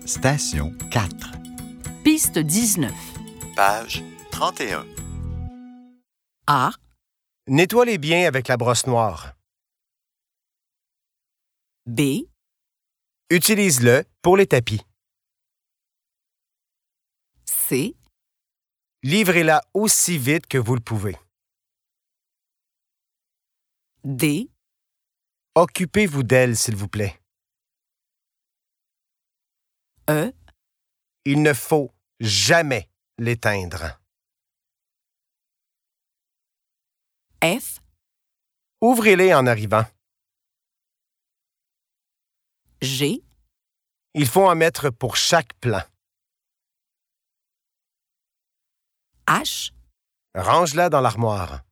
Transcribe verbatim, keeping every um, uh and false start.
Station quatre. Piste dix-neuf. Page trente et un. A. Nettoie-les bien avec la brosse noire. B. Utilise-le pour les tapis. C. Livrez-la aussi vite que vous le pouvez. D. Occupez-vous d'elle, s'il vous plaît. E. Il ne faut jamais l'éteindre. F. Ouvrez-les en arrivant. G. Il faut en mettre pour chaque plan. H. Range-la dans l'armoire.